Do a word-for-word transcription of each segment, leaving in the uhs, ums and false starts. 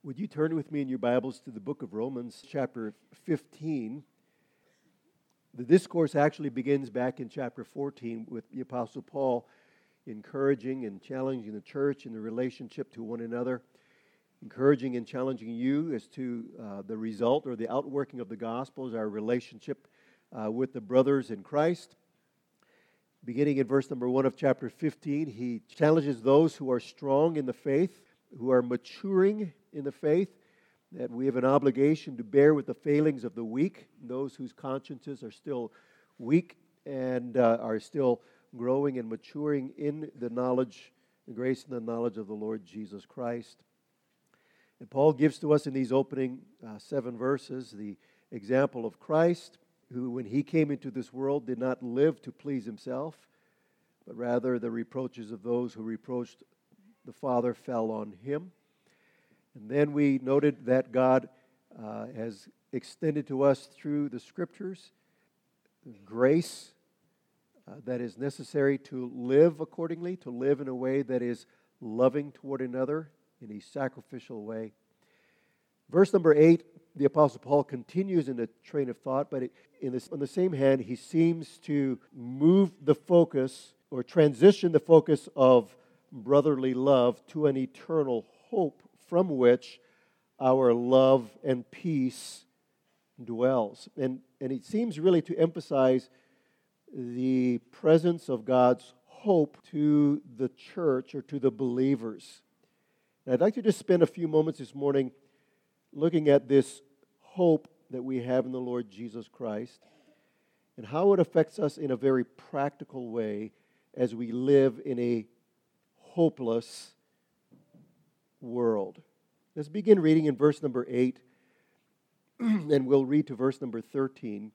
Would you turn with me in your Bibles to the book of Romans, chapter fifteen? The discourse actually begins back in chapter fourteen with the Apostle Paul encouraging and challenging the church in the relationship to one another, encouraging and challenging you as to uh, the result or the outworking of the gospel as our relationship uh, with the brothers in Christ. Beginning in verse number one of chapter fifteen, he challenges those who are strong in the faith, who are maturing in the faith, that we have an obligation to bear with the failings of the weak, those whose consciences are still weak and uh, are still growing and maturing in the knowledge, the grace and the knowledge of the Lord Jesus Christ. And Paul gives to us in these opening uh, seven verses the example of Christ, who when he came into this world did not live to please himself, but rather the reproaches of those who reproached the Father fell on him. And then we noted that God uh, has extended to us through the Scriptures grace uh, that is necessary to live accordingly, to live in a way that is loving toward another in a sacrificial way. Verse number eight, the Apostle Paul continues in a train of thought, but it, in this, on the same hand, he seems to move the focus or transition the focus of brotherly love to an eternal hope from which our love and peace dwells. And, and it seems really to emphasize the presence of God's hope to the church or to the believers. And I'd like to just spend a few moments this morning looking at this hope that we have in the Lord Jesus Christ and how it affects us in a very practical way as we live in a hopeless world. Let's begin reading in verse number eight, and we'll read to verse number thirteen.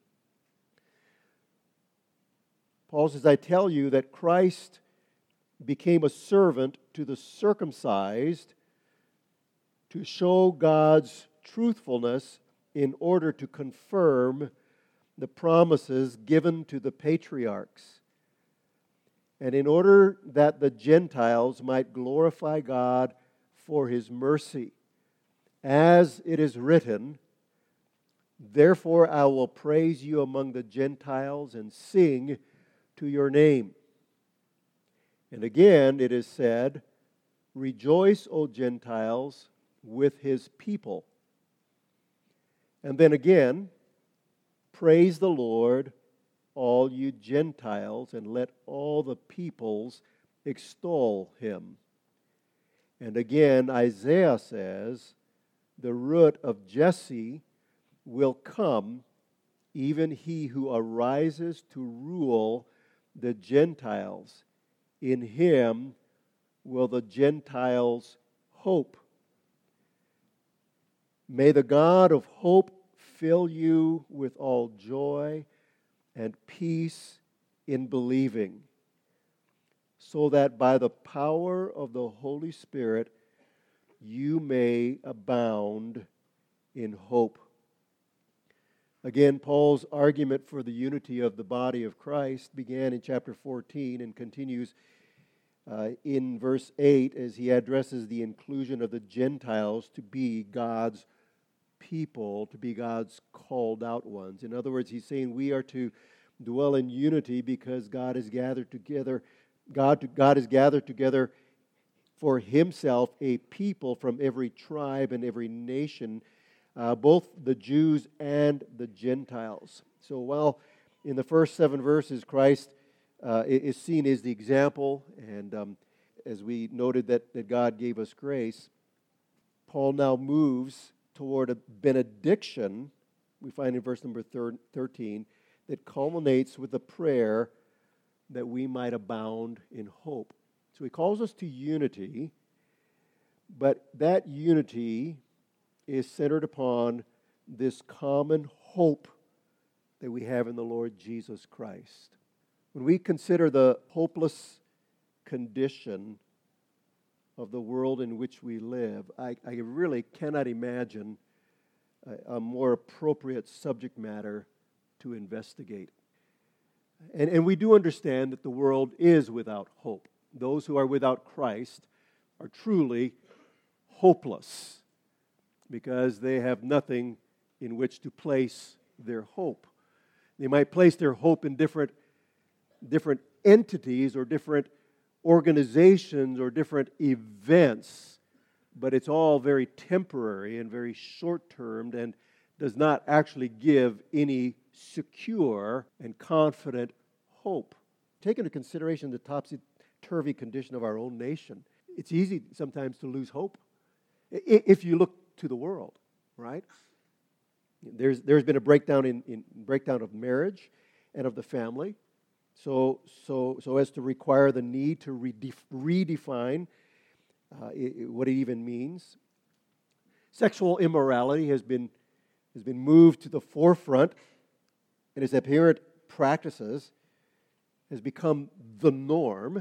Paul says, I tell you that Christ became a servant to the circumcised to show God's truthfulness in order to confirm the promises given to the patriarchs, and in order that the Gentiles might glorify God for His mercy. As it is written, therefore I will praise you among the Gentiles and sing to your name. And again it is said, rejoice, O Gentiles, with His people. And then again, praise the Lord, all you Gentiles, and let all the peoples extol Him. And again, Isaiah says, the root of Jesse will come, even he who arises to rule the Gentiles. In him will the Gentiles hope. May the God of hope fill you with all joy and peace in believing, so that by the power of the Holy Spirit you may abound in hope. Again, Paul's argument for the unity of the body of Christ began in chapter fourteen and continues uh, in verse eight as he addresses the inclusion of the Gentiles to be God's people, to be God's called out ones. In other words, he's saying we are to dwell in unity because God has gathered together God, God has gathered together for Himself a people from every tribe and every nation, uh, both the Jews and the Gentiles. So while in the first seven verses Christ uh, is seen as the example, and um, as we noted that, that God gave us grace, Paul now moves toward a benediction, we find in verse number thirteen, that culminates with a prayer that we might abound in hope. So he calls us to unity, but that unity is centered upon this common hope that we have in the Lord Jesus Christ. When we consider the hopeless condition of the world in which we live, I, I really cannot imagine a, a more appropriate subject matter to investigate. And, and we do understand that the world is without hope. Those who are without Christ are truly hopeless. because they have nothing in which to place their hope. They might place their hope in different, different entities or different organizations or different events, but it's all very temporary and very short-termed and does not actually give any secure and confident hope. Take into consideration the topsy-turvy condition of our own nation. It's easy sometimes to lose hope if you look to the world, right? There's there's been a breakdown in, in breakdown of marriage and of the family, so so so as to require the need to redef, redefine uh, it, what it even means. Sexual immorality has been has been moved to the forefront, and its apparent practices has become the norm.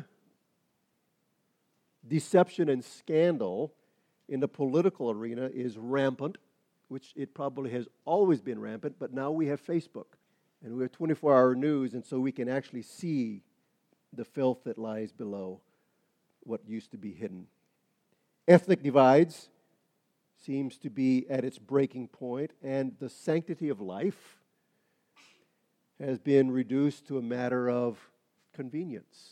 Deception and scandal in the political arena is rampant, which it probably has always been rampant, but now we have Facebook, and we have twenty-four hour news, and so we can actually see the filth that lies below what used to be hidden. Ethnic divides seems to be at its breaking point, and the sanctity of life has been reduced to a matter of convenience.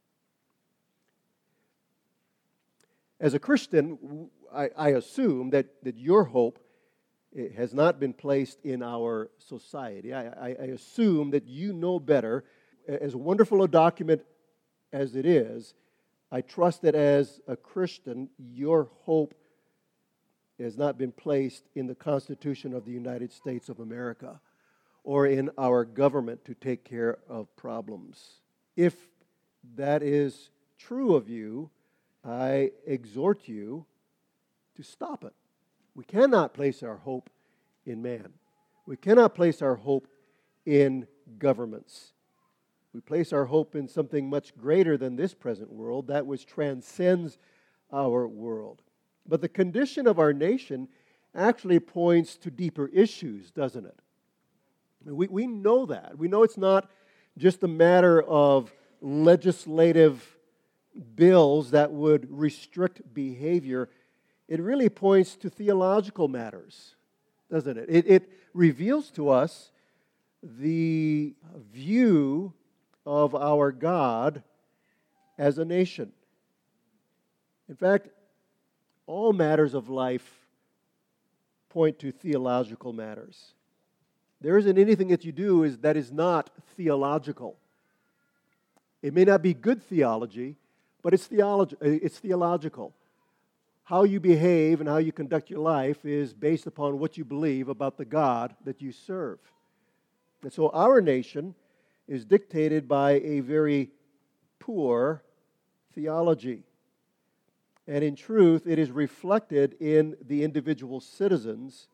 As a Christian, I, I assume that, that your hope it has not been placed in our society. I, I, I assume that you know better. As wonderful a document as it is, I trust that as a Christian, your hope has not been placed in the Constitution of the United States of America or in our government to take care of problems. If that is true of you, I exhort you to stop it. We cannot place our hope in man. We cannot place our hope in governments. We place our hope in something much greater than this present world, that which transcends our world. But the condition of our nation actually points to deeper issues, doesn't it? We, we know that. We know it's not just a matter of legislative bills that would restrict behavior. It really points to theological matters, doesn't it? It, it reveals to us the view of our God as a nation. In fact, all matters of life point to theological matters. There isn't anything that you do is, that is not theological. It may not be good theology, but it's, theology, it's theological. How you behave and how you conduct your life is based upon what you believe about the God that you serve. And so our nation is dictated by a very poor theology. And in truth, it is reflected in the individual citizens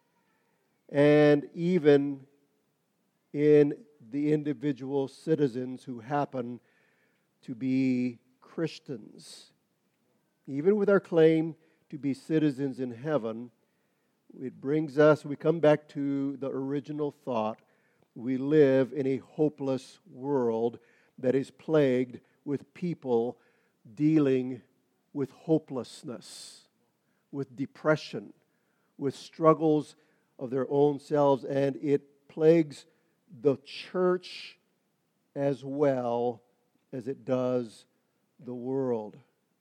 and even in the individual citizens who happen to be Christians. Even with our claim to be citizens in heaven, it brings us, we come back to the original thought. We live in a hopeless world that is plagued with people dealing with hopelessness, with depression, with struggles of their own selves, and it plagues the church as well as it does the world.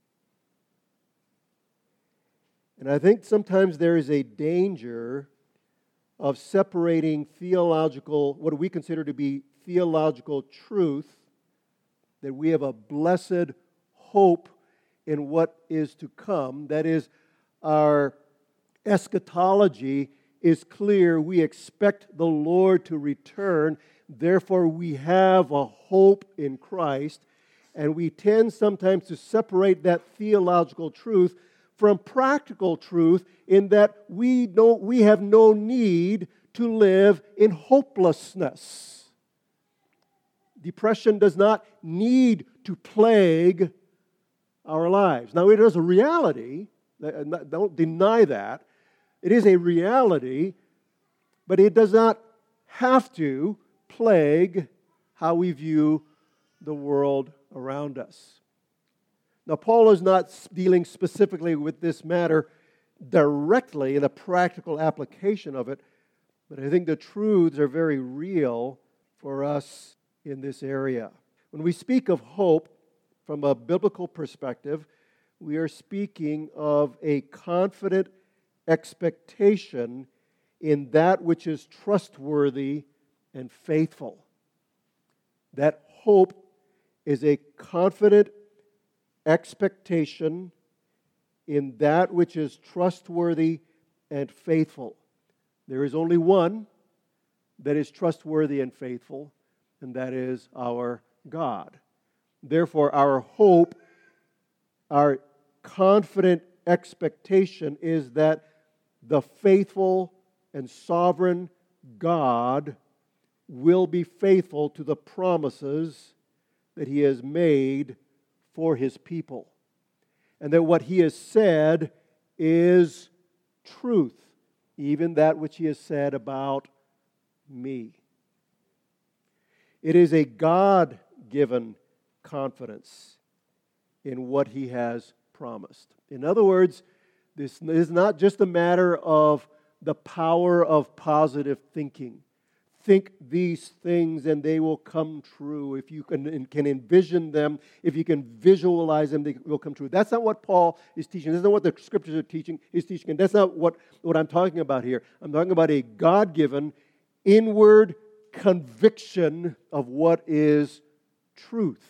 And I think sometimes there is a danger of separating theological, what we consider to be theological truth, that we have a blessed hope in what is to come. That is, our eschatology is clear. We expect the Lord to return. Therefore, we have a hope in Christ. And we tend sometimes to separate that theological truth from practical truth, in that we don't, we have no need to live in hopelessness. Depression does not need to plague our lives. Now, it is a reality. Don't deny that. It is a reality, but it does not have to plague how we view the world around us. Now, Paul is not dealing specifically with this matter directly in a practical application of it, but I think the truths are very real for us in this area. When we speak of hope from a biblical perspective, we are speaking of a confident expectation in that which is trustworthy and faithful. That hope is a confident expectation in that which is trustworthy and faithful. There is only one that is trustworthy and faithful, and that is our God. Therefore, our hope, our confident expectation is that the faithful and sovereign God will be faithful to the promises that He has made for His people. And that what He has said is truth, even that which He has said about me. It is a God-given confidence in what He has promised. In other words, this is not just a matter of the power of positive thinking. Think these things and they will come true. If you can, can envision them, if you can visualize them, they will come true. That's not what Paul is teaching. That's not what the Scriptures are teaching. Is teaching, and that's not what, what I'm talking about here. I'm talking about a God-given, inward conviction of what is truth.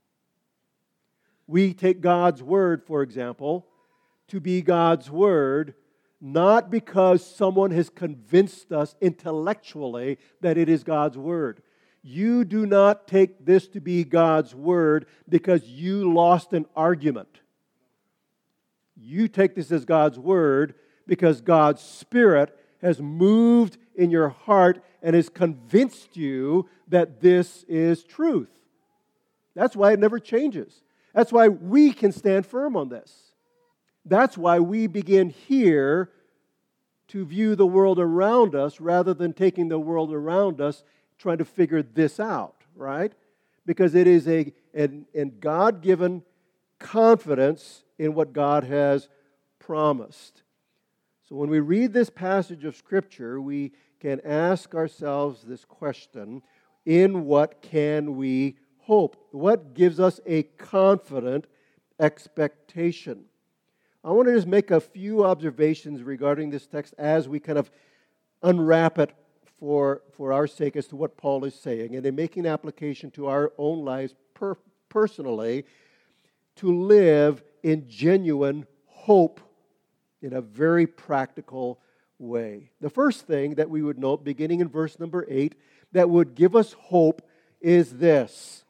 We take God's Word, for example, to be God's Word, not because someone has convinced us intellectually that it is God's Word. You do not take this to be God's Word because you lost an argument. You take this as God's Word because God's Spirit has moved in your heart and has convinced you that this is truth. That's why it never changes. That's why we can stand firm on this. That's why we begin here to view the world around us rather than taking the world around us trying to figure this out, right? Because it is a an, an God-given confidence in what God has promised. So when we read this passage of Scripture, we can ask ourselves this question: in what can we hope? What gives us a confident expectation? I want to just make a few observations regarding this text as we kind of unwrap it for, for our sake as to what Paul is saying, and in making application to our own lives per, personally to live in genuine hope in a very practical way. The first thing that we would note, beginning in verse number eight, that would give us hope is this: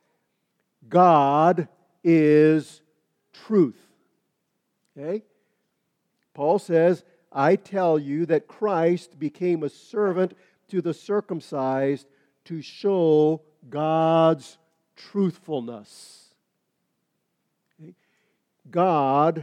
God is truth. Okay? Paul says, I tell you that Christ became a servant to the circumcised to show God's truthfulness. Okay? God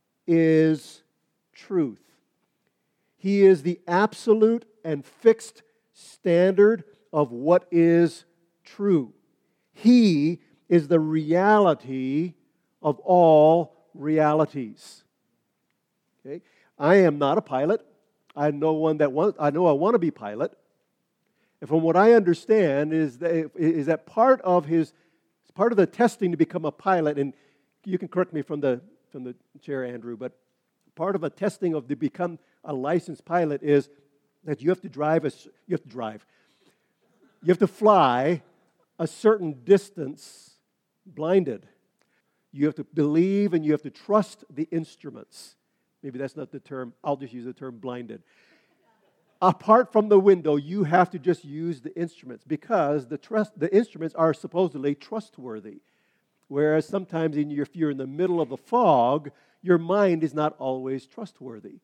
is truth. He is the absolute and fixed standard of what is true. He is the reality of all realities. Okay? I am not a pilot. I know one that want, I know I want to be pilot. And from what I understand is that, is that part of his part of the testing to become a pilot, and you can correct me from the from the chair, Andrew, but part of a testing of to become a licensed pilot is that you have to drive a you have to drive. You have to fly a certain distance blinded. You have to believe and you have to trust the instruments. Maybe that's not the term. I'll just use the term blinded. Apart from the window, you have to just use the instruments because the trust, the instruments are supposedly trustworthy. Whereas sometimes in your, if you're in the middle of the fog, your mind is not always trustworthy.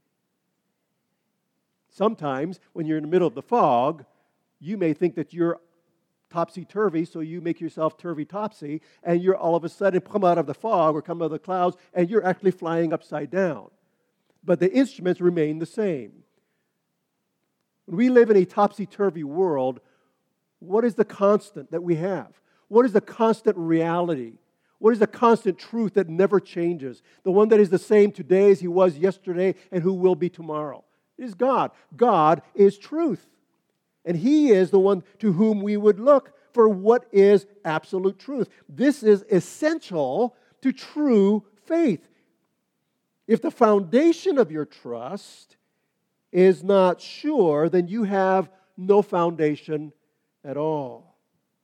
Sometimes when you're in the middle of the fog, you may think that you're topsy-turvy, so you make yourself turvy-topsy, and you're all of a sudden come out of the fog or come out of the clouds, and you're actually flying upside down. But the instruments remain the same. When we live in a topsy-turvy world, what is the constant that we have? What is the constant reality? What is the constant truth that never changes? The one that is the same today as He was yesterday and who will be tomorrow. It is God. God is truth. And He is the one to whom we would look for what is absolute truth. This is essential to true faith. If the foundation of your trust is not sure, then you have no foundation at all.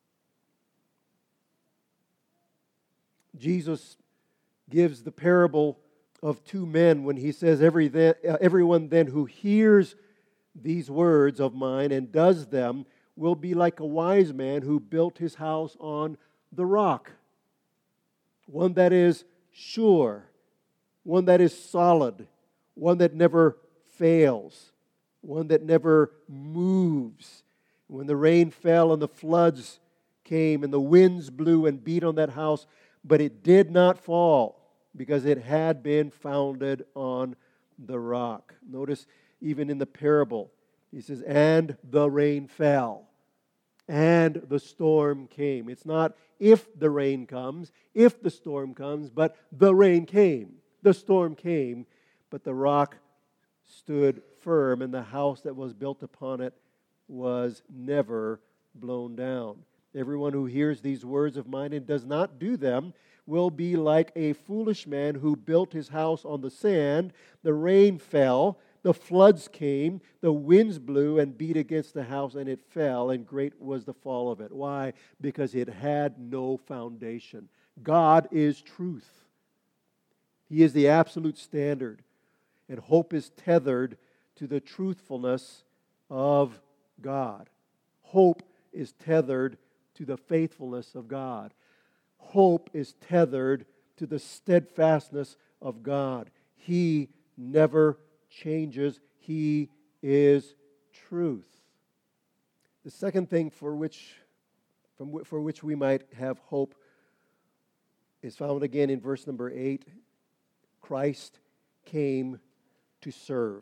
Jesus gives the parable of two men when He says, Every then, uh, everyone then who hears these words of mine and does them will be like a wise man who built his house on the rock. One that is sure, one that is solid, one that never fails, one that never moves. When the rain fell and the floods came and the winds blew and beat on that house, but it did not fall because it had been founded on the rock. Notice even in the parable, He says, and the rain fell, and the storm came. It's not if the rain comes, if the storm comes, but the rain came. The storm came, but the rock stood firm, and the house that was built upon it was never blown down. Everyone who hears these words of mine and does not do them will be like a foolish man who built his house on the sand. The rain fell, the floods came, the winds blew and beat against the house, and it fell, and great was the fall of it. Why? Because it had no foundation. God is truth. He is the absolute standard, and hope is tethered to the truthfulness of God. Hope is tethered to the faithfulness of God. Hope is tethered to the steadfastness of God. He never changes. He is truth. The second thing for which, from, for which we might have hope is found again in verse number eight. Christ came to serve.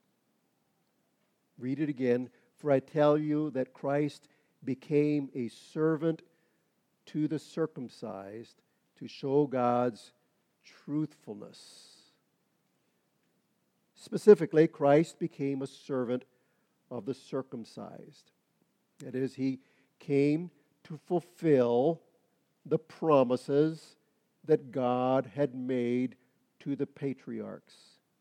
Read it again. For I tell you that Christ became a servant to the circumcised to show God's truthfulness. Specifically, Christ became a servant of the circumcised. That is, He came to fulfill the promises that God had made to the patriarchs.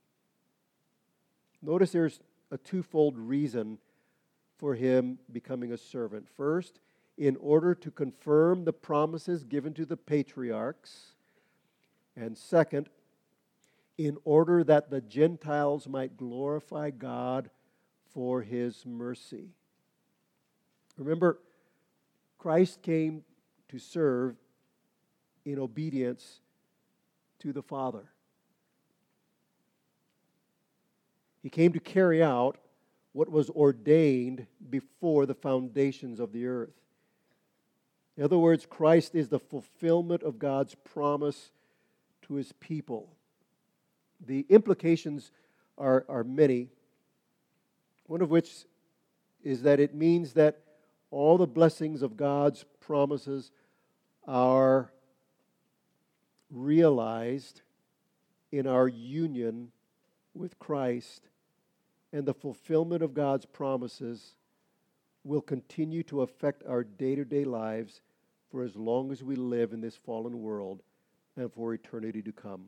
Notice there's a twofold reason for Him becoming a servant. First, in order to confirm the promises given to the patriarchs. And second, in order that the Gentiles might glorify God for His mercy. Remember, Christ came to serve in obedience to the Father. He came to carry out what was ordained before the foundations of the earth. In other words, Christ is the fulfillment of God's promise to His people. The implications are, are many, one of which is that it means that all the blessings of God's promises are realized in our union with Christ, and the fulfillment of God's promises will continue to affect our day-to-day lives for as long as we live in this fallen world and for eternity to come.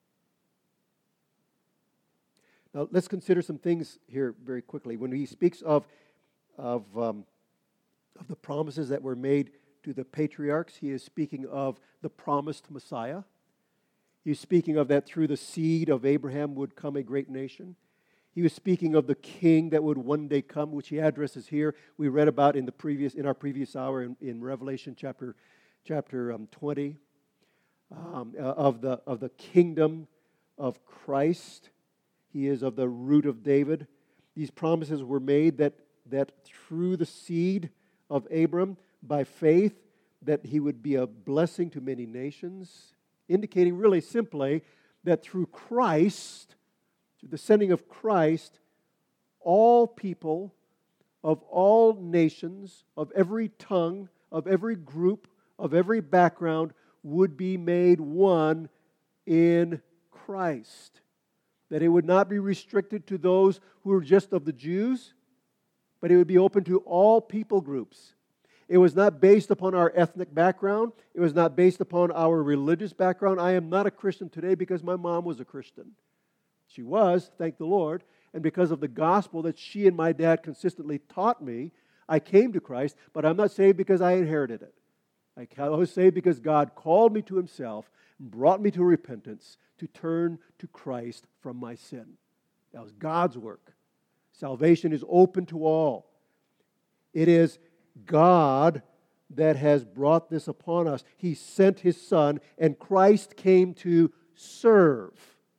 Now, let's consider some things here very quickly. When He speaks of, of, um, of the promises that were made to the patriarchs, He is speaking of the promised Messiah. He's speaking of that through the seed of Abraham would come a great nation. He was speaking of the king that would one day come, which He addresses here. We read about in the previous in our previous hour in, in Revelation chapter chapter um, twenty um, uh, of the of the kingdom of Christ. He is of the root of David. These promises were made that that through the seed of Abram, by faith, that he would be a blessing to many nations, indicating really simply that through Christ, through the sending of Christ, all people of all nations, of every tongue, of every group, of every background, would be made one in Christ. That it would not be restricted to those who were just of the Jews, but it would be open to all people groups. It was not based upon our ethnic background. It was not based upon our religious background. I am not a Christian today because my mom was a Christian. She was, thank the Lord. And because of the gospel that she and my dad consistently taught me, I came to Christ, but I'm not saved because I inherited it. I was saved because God called me to Himself and brought me to repentance to turn to Christ from my sin. That was God's work. Salvation is open to all. It is God that has brought this upon us. He sent His Son, and Christ came to serve.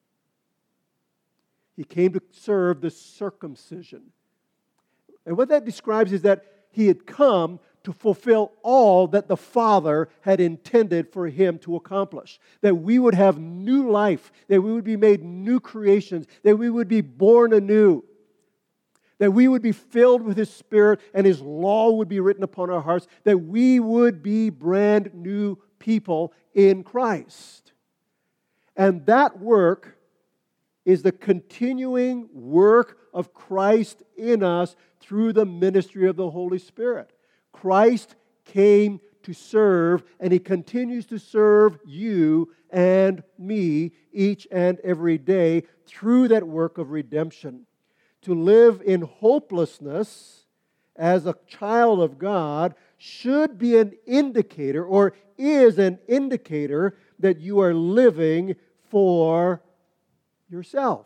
He came to serve the circumcision. And what that describes is that He had come to fulfill all that the Father had intended for Him to accomplish. That we would have new life, that we would be made new creations, that we would be born anew, that we would be filled with His Spirit and His law would be written upon our hearts, that we would be brand new people in Christ. And that work is the continuing work of Christ in us through the ministry of the Holy Spirit. Christ came to serve, and He continues to serve you and me each and every day through that work of redemption. To live in hopelessness as a child of God should be an indicator, or is an indicator, that you are living for yourself.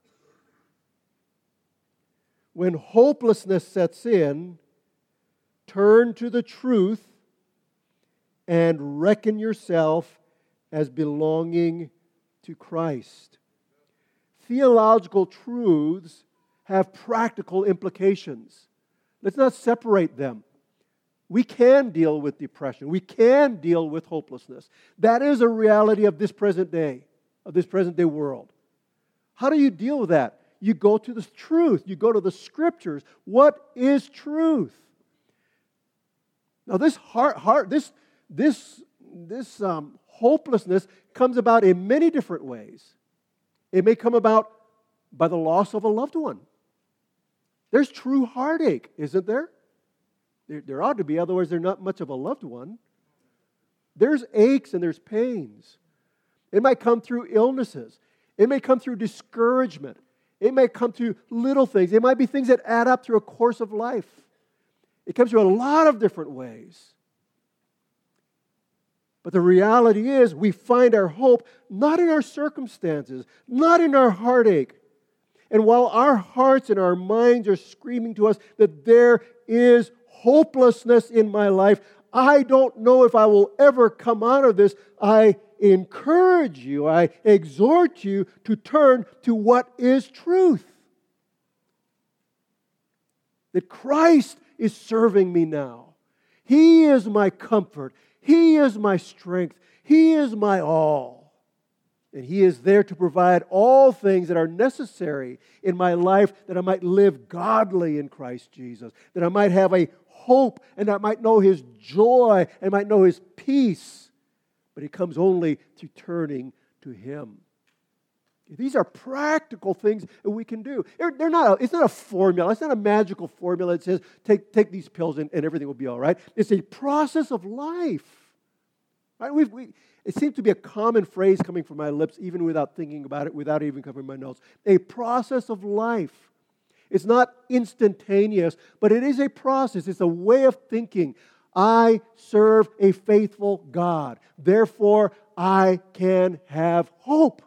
When hopelessness sets in, turn to the truth and reckon yourself as belonging to Christ. Theological truths have practical implications. Let's not separate them. We can deal with depression. We can deal with hopelessness. That is a reality of this present day, of this present day world. How do you deal with that? You go to the truth. You go to the Scriptures. What is truth? Now, this heart, heart this this this um, hopelessness comes about in many different ways. It may come about by the loss of a loved one. There's true heartache, isn't there? There, there ought to be, otherwise there's not much of a loved one. There's aches and there's pains. It might come through illnesses. It may come through discouragement. It may come through little things. It might be things that add up through a course of life. It comes through a lot of different ways. But the reality is, we find our hope not in our circumstances, not in our heartache. And while our hearts and our minds are screaming to us that there is hopelessness in my life, I don't know if I will ever come out of this. I encourage you, I exhort you to turn to what is truth. That Christ is serving me now. He is my comfort. He is my strength. He is my all. And He is there to provide all things that are necessary in my life, that I might live godly in Christ Jesus, that I might have a hope and I might know His joy and might know His peace. But it comes only through turning to Him. These are practical things that we can do. They're, they're not a, it's not a formula. It's not a magical formula that says, take, take these pills and, and everything will be all right. It's a process of life. Right? We've, we, it seems to be a common phrase coming from my lips, even without thinking about it, without even covering my notes. A process of life. It's not instantaneous, but it is a process. It's a way of thinking. I serve a faithful God. Therefore, I can have hope.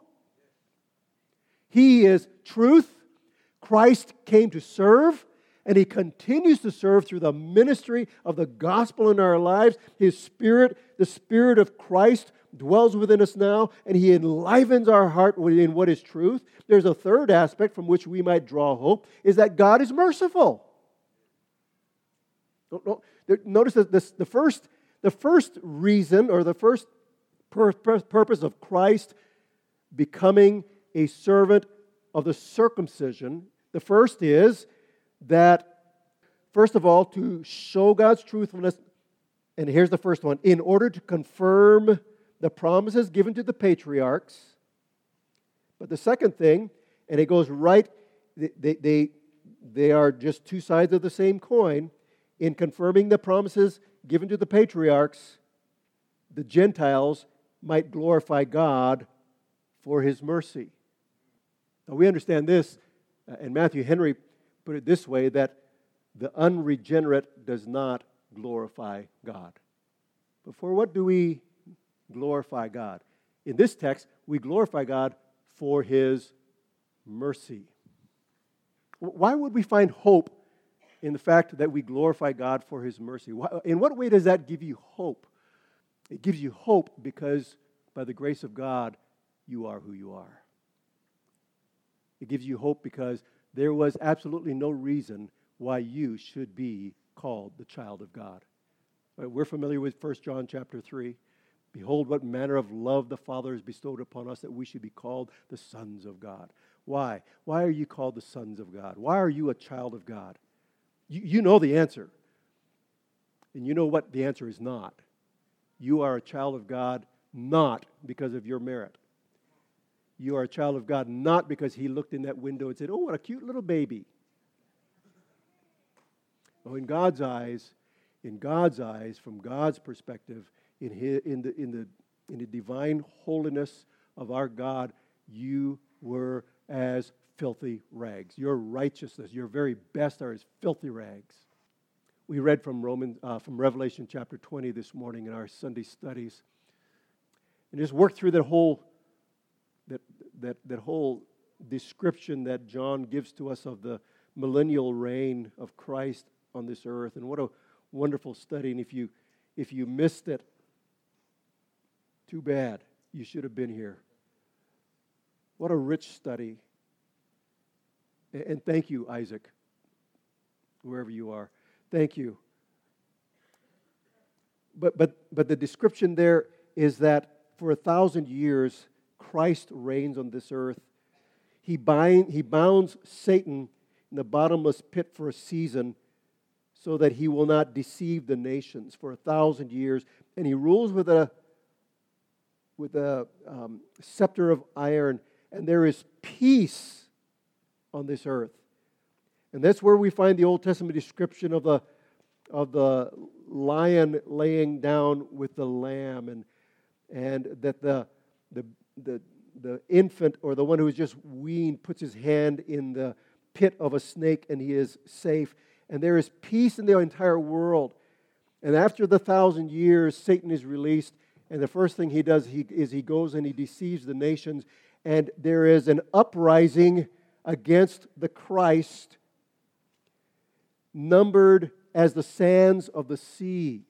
He is truth. Christ came to serve, and He continues to serve through the ministry of the gospel in our lives. His Spirit, the Spirit of Christ, dwells within us now, and He enlivens our heart in what is truth. There's a third aspect from which we might draw hope, is that God is merciful. Notice that this, the first, the first reason, or the first pur- pur- purpose of Christ becoming a servant of the circumcision, the first is that, first of all, to show God's truthfulness, and here's the first one, in order to confirm the promises given to the patriarchs. But the second thing, and it goes right, they, they, they are just two sides of the same coin. In confirming the promises given to the patriarchs, the Gentiles might glorify God for His mercy. Now we understand this, uh, and Matthew Henry put it this way, that the unregenerate does not glorify God. But for what do we glorify God? In this text, we glorify God for His mercy. Why would we find hope in the fact that we glorify God for His mercy? In what way does that give you hope? It gives you hope because by the grace of God, you are who you are. It gives you hope because there was absolutely no reason why you should be called the child of God. We're familiar with First John chapter three. Behold, what manner of love the Father has bestowed upon us that we should be called the sons of God. Why? Why are you called the sons of God? Why are you a child of God? You, you know the answer. And you know what the answer is not. You are a child of God not because of your merit. You are a child of God not because He looked in that window and said, oh, what a cute little baby. Oh, in God's eyes, in God's eyes, from God's perspective, in his, in the in the in the divine holiness of our God, you were as filthy rags. Your righteousness, your very best, are as filthy rags. We read from Romans, uh, from Revelation chapter twenty this morning in our Sunday studies, and just worked through that whole that that that whole description that John gives to us of the millennial reign of Christ on this earth. And what a wonderful study! And if you if you missed it, too bad. You should have been here. What a rich study. And thank you, Isaac, wherever you are. Thank you. But but but the description there is that for a thousand years, Christ reigns on this earth. He bind he bounds Satan in the bottomless pit for a season, so that he will not deceive the nations for a thousand years, and he rules with a with a um, scepter of iron, and there is peace on this earth. And that's where we find the Old Testament description of the of the lion laying down with the lamb, and and that the the the the infant, or the one who is just weaned, puts his hand in the pit of a snake and he is safe. And there is peace in the entire world. And after the thousand years, Satan is released, and the first thing he does he, is he goes and he deceives the nations, and there is an uprising against the Christ, numbered as the sands of the sea.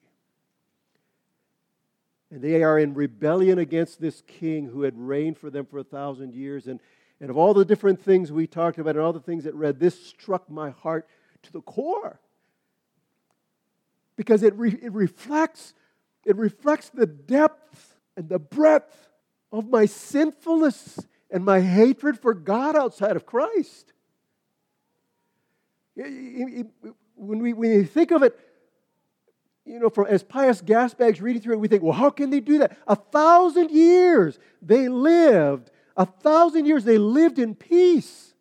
And they are in rebellion against this king who had reigned for them for a thousand years. And, and of all the different things we talked about and all the things that read, this struck my heart to the core. Because it, re, it reflects it reflects the depth and the breadth of my sinfulness and my hatred for God outside of Christ. When we, when we think of it, you know, from, as pious gas bags reading through it, we think, well, how can they do that? A thousand years they lived. A thousand years they lived in peace.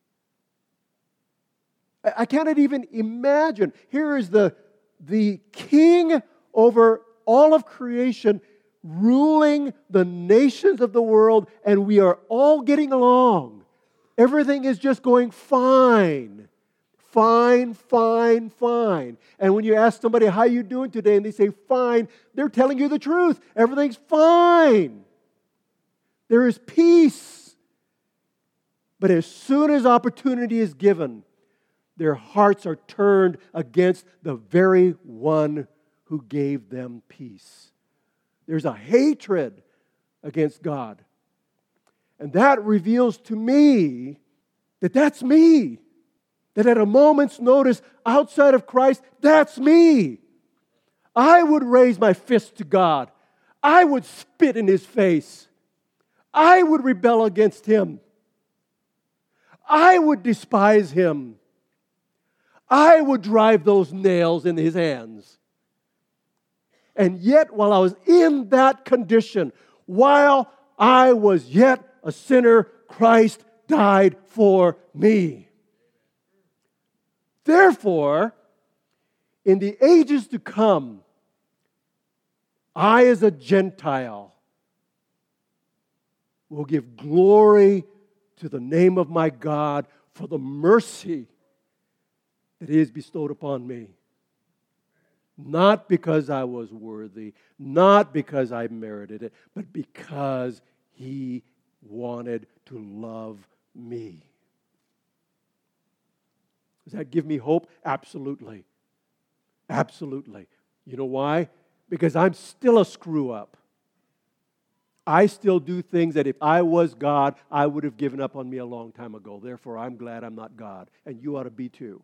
I, I cannot even imagine. Here is the, the king over all of creation, ruling the nations of the world, and we are all getting along. Everything is just going fine. Fine, fine, fine. And when you ask somebody, how are you doing today? And they say, fine, they're telling you the truth. Everything's fine. There is peace. But as soon as opportunity is given, their hearts are turned against the very one who gave them peace. There's a hatred against God. And that reveals to me that that's me. That at a moment's notice, outside of Christ, that's me. I would raise my fist to God. I would spit in His face. I would rebel against Him. I would despise Him. I would drive those nails in His hands. And yet, while I was in that condition, While I was yet a sinner, Christ died for me. Therefore, in the ages to come, I as a Gentile will give glory to the name of my God for the mercy that He has bestowed upon me. Not because I was worthy, not because I merited it, but because He wanted to love me. Does that give me hope? Absolutely. Absolutely. You know why? Because I'm still a screw-up. I still do things that if I was God, I would have given up on me a long time ago. Therefore, I'm glad I'm not God. And you ought to be too.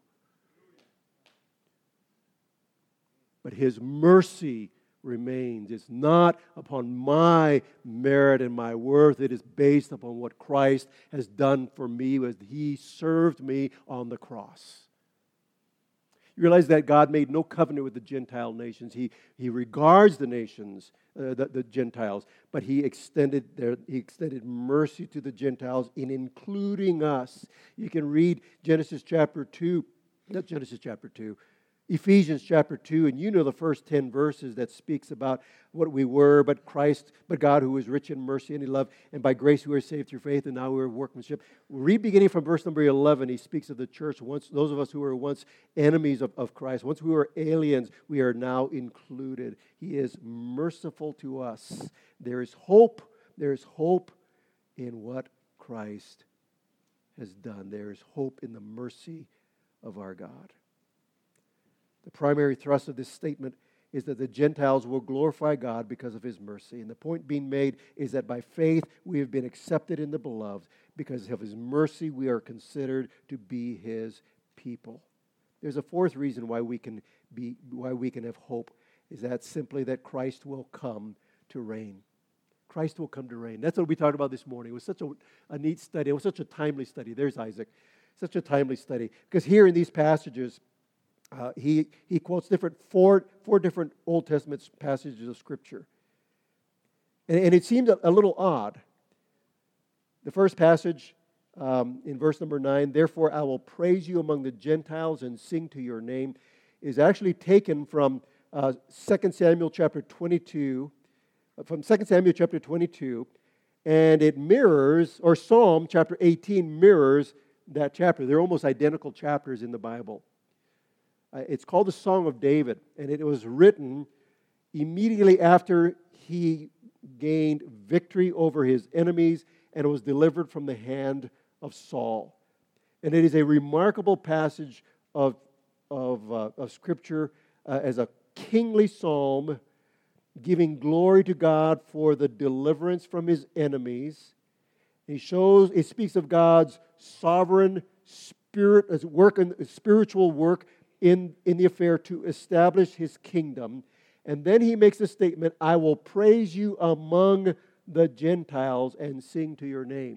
But His mercy remains. It's not upon my merit and my worth. It is based upon what Christ has done for me as He served me on the cross. You realize that God made no covenant with the Gentile nations. He, he regards the nations, uh, the, the Gentiles, but He extended their, He extended mercy to the Gentiles in including us. You can read Genesis chapter two, not Genesis chapter two, Ephesians chapter two, and you know the first ten verses that speaks about what we were, but Christ, but God who is rich in mercy and in love, and by grace we are saved through faith, and now we are workmanship. Read beginning from verse number eleven, he speaks of the church, once those of us who were once enemies of, of Christ, once we were aliens, we are now included. He is merciful to us. There is hope, there is hope in what Christ has done. There is hope in the mercy of our God. The primary thrust of this statement is that the Gentiles will glorify God because of His mercy. And the point being made is that by faith we have been accepted in the beloved. Because of His mercy we are considered to be His people. There's a fourth reason why we can be why we can have hope, is that simply that Christ will come to reign. Christ will come to reign. That's what we talked about this morning. It was such a, a neat study. It was such a timely study. There's Isaac. Such a timely study. Because here in these passages, Uh, he, he quotes different four, four different Old Testament passages of Scripture. And, and it seems a, a little odd. The first passage um, in verse number nine, therefore I will praise you among the Gentiles and sing to your name, is actually taken from uh, Second Samuel chapter twenty-two, from Second Samuel chapter twenty-two, and it mirrors, or Psalm chapter eighteen mirrors that chapter. They're almost identical chapters in the Bible. Uh, it's called the Song of David, and it was written immediately after he gained victory over his enemies and was delivered from the hand of Saul. And it is a remarkable passage of, of, uh, of Scripture uh, as a kingly psalm giving glory to God for the deliverance from his enemies. He shows, it speaks of God's sovereign spirit, as work, spiritual work In, in the affair to establish His kingdom. And then he makes a statement, I will praise you among the Gentiles and sing to your name.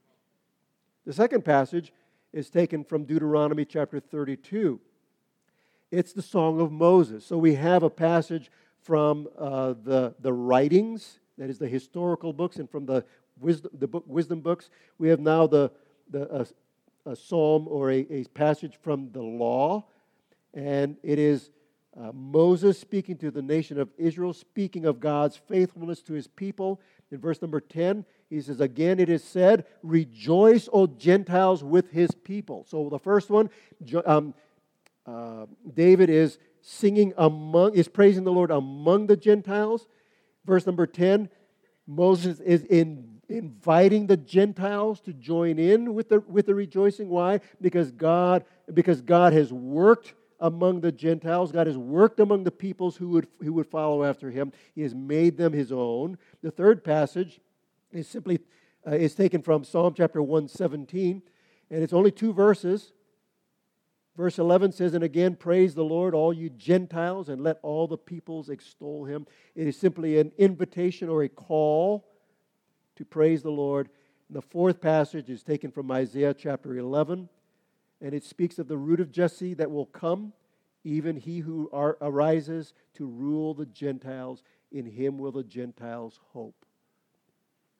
The second passage is taken from Deuteronomy chapter thirty-two. It's the Song of Moses. So we have a passage from uh, the, the writings, that is the historical books, and from the wisdom, the book, wisdom books. We have now the, the uh, a psalm or a, a passage from the law. And it is uh, Moses speaking to the nation of Israel, speaking of God's faithfulness to His people. In verse number ten, he says, again it is said, rejoice, O Gentiles, with His people. So the first one, um, uh, David is singing among, is praising the Lord among the Gentiles. Verse number ten, Moses is in inviting the Gentiles to join in with the with the rejoicing. Why? Because God, because God has worked among the Gentiles. God has worked among the peoples who would, who would follow after Him. He has made them His own. The third passage is simply uh, is taken from Psalm chapter one seventeen, and it's only two verses. Verse eleven says, and again, praise the Lord, all you Gentiles, and let all the peoples extol Him. It is simply an invitation or a call to praise the Lord. And the fourth passage is taken from Isaiah chapter eleven. And it speaks of the root of Jesse that will come, even he who are, arises to rule the Gentiles. In him will the Gentiles hope.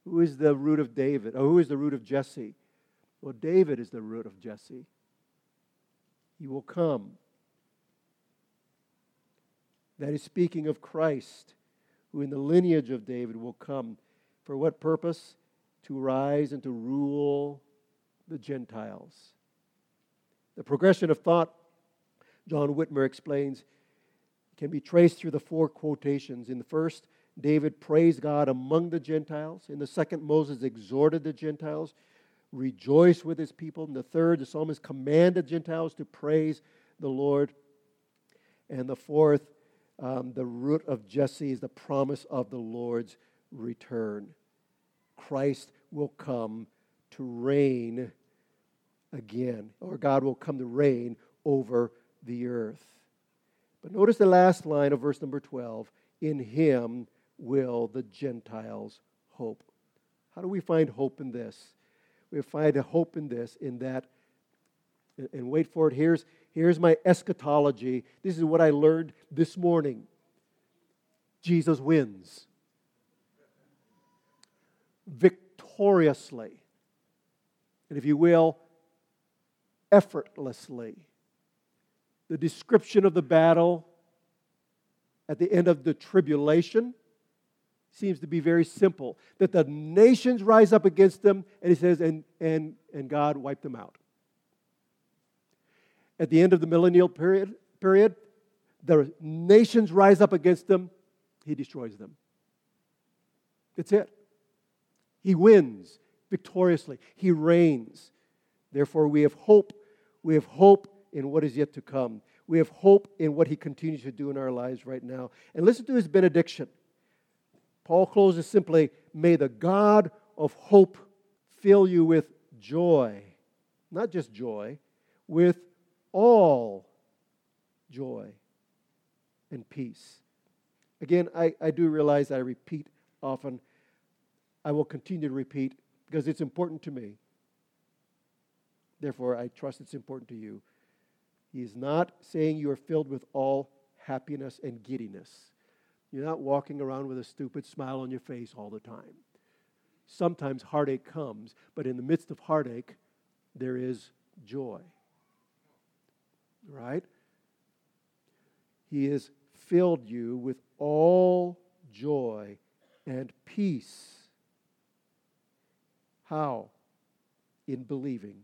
Who is the root of David? Oh, who is the root of Jesse? Well, David is the root of Jesse. He will come. That is speaking of Christ, who in the lineage of David will come. For what purpose? To rise and to rule the Gentiles. The progression of thought, John Whitmer explains, can be traced through the four quotations. In the first, David praised God among the Gentiles. In the second, Moses exhorted the Gentiles, rejoice with his people. In the third, the psalmist commanded Gentiles to praise the Lord. And the fourth, um, the root of Jesse is the promise of the Lord's return. Christ will come to reign again, or God will come to reign over the earth. But notice the last line of verse number twelve. In him will the Gentiles hope. How do we find hope in this? We find a hope in this, in that, and wait for it, here's, here's my eschatology. This is what I learned this morning. Jesus wins. Victoriously. And if you will, effortlessly. The description of the battle at the end of the tribulation seems to be very simple. That the nations rise up against them, and he says, and, and, and God wiped them out. At the end of the millennial period, period, the nations rise up against them, he destroys them. That's it. He wins victoriously. He reigns. Therefore, we have hope. We have hope in what is yet to come. We have hope in what he continues to do in our lives right now. And listen to his benediction. Paul closes simply, may the God of hope fill you with joy. Not just joy, with all joy and peace. Again, I, I do realize I repeat often. I will continue to repeat because it's important to me. Therefore, I trust it's important to you. He is not saying you are filled with all happiness and giddiness. You're not walking around with a stupid smile on your face all the time. Sometimes heartache comes, but in the midst of heartache, there is joy. Right? He has filled you with all joy and peace. How? In believing.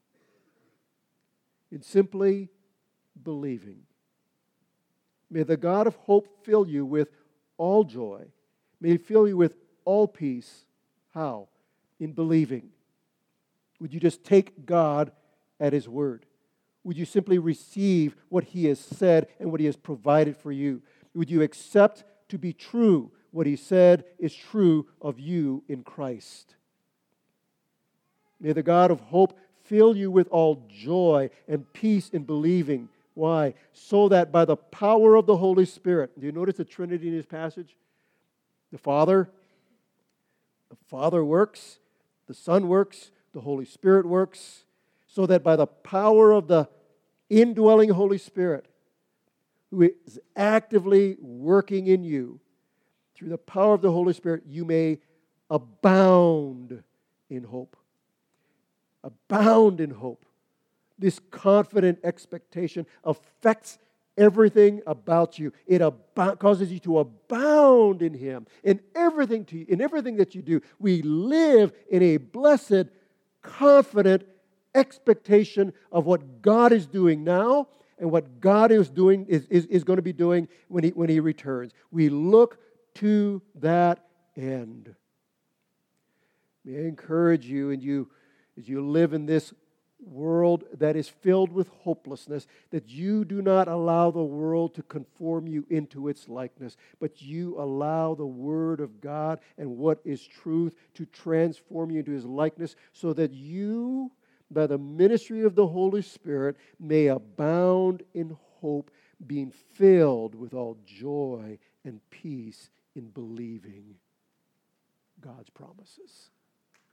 In simply believing. May the God of hope fill you with all joy. May He fill you with all peace. How? In believing. Would you just take God at His word? Would you simply receive what He has said and what He has provided for you? Would you accept to be true what He said is true of you in Christ? May the God of hope fill you with all joy and peace in believing. Why? So that by the power of the Holy Spirit, do you notice the Trinity in this passage? The Father, the Father works, the Son works, the Holy Spirit works, so that by the power of the indwelling Holy Spirit, who is actively working in you, through the power of the Holy Spirit, you may abound in hope. Abound in hope. This confident expectation affects everything about you. It ab- causes you to abound in Him. In everything, to, in everything that you do, we live in a blessed, confident expectation of what God is doing now and what God is doing is, is, is going to be doing when He when He returns. We look to that end. May I encourage you, and you as you live in this world that is filled with hopelessness, that you do not allow the world to conform you into its likeness, but you allow the Word of God and what is truth to transform you into His likeness, so that you, by the ministry of the Holy Spirit, may abound in hope, being filled with all joy and peace in believing God's promises.